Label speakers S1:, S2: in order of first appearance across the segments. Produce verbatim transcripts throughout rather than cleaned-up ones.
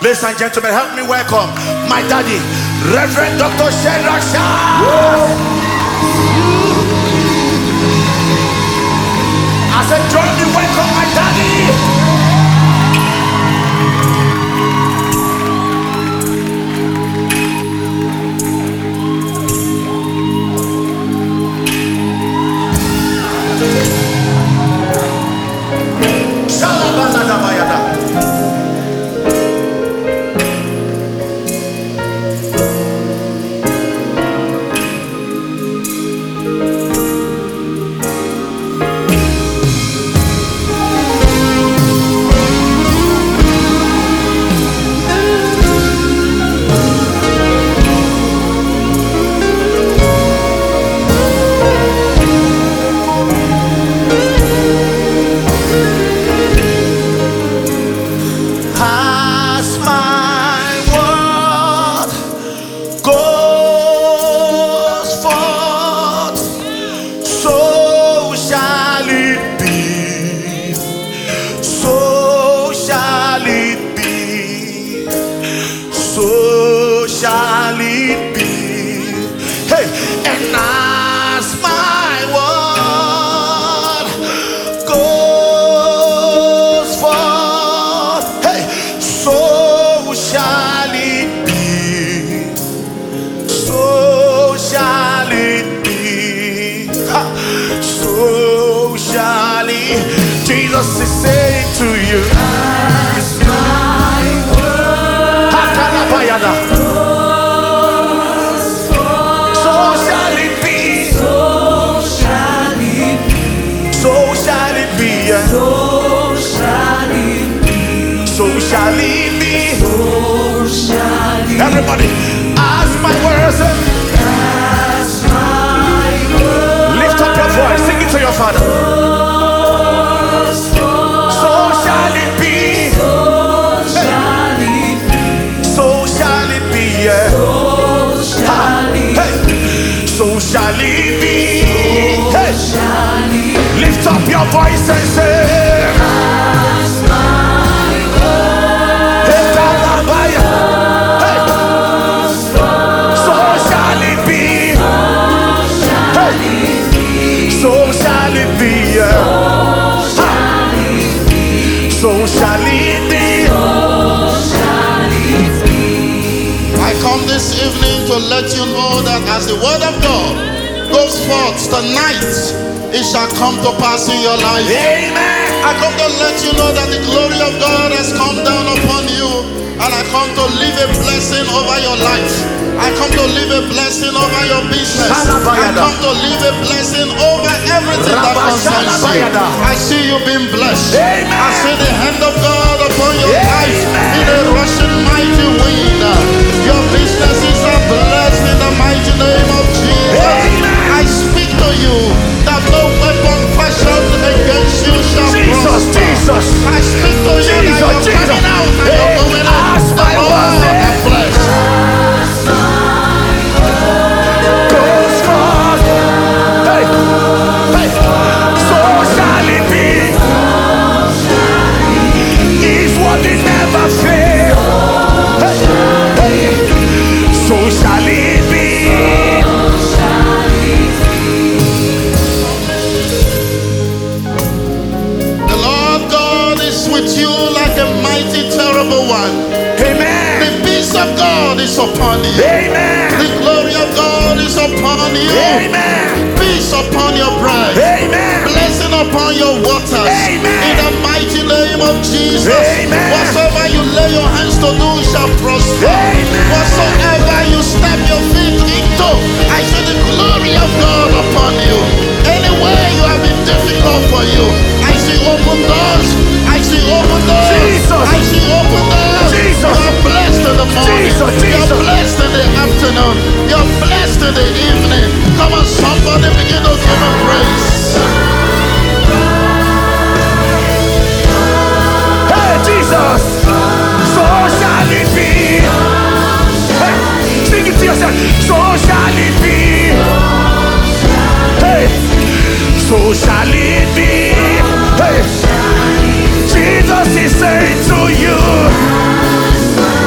S1: Ladies and gentlemen, help me welcome my daddy, Reverend Doctor Shadrach Shah. I said, join me, welcome my daddy. Jesus is saying to you, as my word so shall it be, so shall it be, so shall it be, so shall it be, so shall it be, so shall it be. Everybody, as my word, as my word, lift up your voice, sing it to your Father. So shall it be. Hey. Lift up your voice and say, as my word. Hey. So shall it be. Hey. So shall it be. So shall it be.
S2: I come this evening to let you know that as the word of God goes forth tonight, it shall come to pass in your life.
S1: Amen.
S2: I come to let you know that the glory of God has come down upon you, and I come to leave a blessing over your life. I come to leave a blessing over your business. I come to leave a blessing over everything that concerns you. I see you being blessed.
S1: Amen.
S2: I see the hand of God upon your life in a rushing mighty wind. Your businesses are blessed in the mighty name of Jesus.
S1: Amen.
S2: I speak to you that no weapon fashioned against you shall
S1: Jesus,
S2: prosper.
S1: Jesus.
S2: I speak to you
S1: Jesus,
S2: that you're
S1: Jesus.
S2: coming out and you're going out.
S1: As my word
S2: blessed.
S1: goes forth, hey, hey, so shall it be. His word will never fail. Hey, so shall it be.
S2: The Lord God is with you like a mighty, terrible one.
S1: Amen.
S2: The peace of God is upon you.
S1: Amen.
S2: The glory of God is upon you.
S1: Amen.
S2: Peace upon your bread.
S1: Amen.
S2: Blessing upon your waters.
S1: Amen.
S2: In the mighty name of Jesus.
S1: Amen.
S2: Whatsoever you lay your hands to do shall prosper.
S1: Amen.
S2: Whatsoever you step your feet into, I see the glory of God upon you. Anywhere you have been difficult for you, I see open doors. I see open doors.
S1: Jesus.
S2: I see open doors.
S1: Jesus.
S2: You are blessed in the morning.
S1: Jesus, Jesus.
S2: You're blessed in the afternoon. You're blessed in the evening. Come on, somebody begin to give him praise.
S1: Hey, Jesus. So shall it be. Hey, sing it to yourself. So shall it be. Hey, so shall it be. Hey, Jesus is saying to you,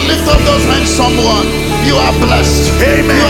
S2: lift up those hands, someone. You are blessed.
S1: Amen.
S2: You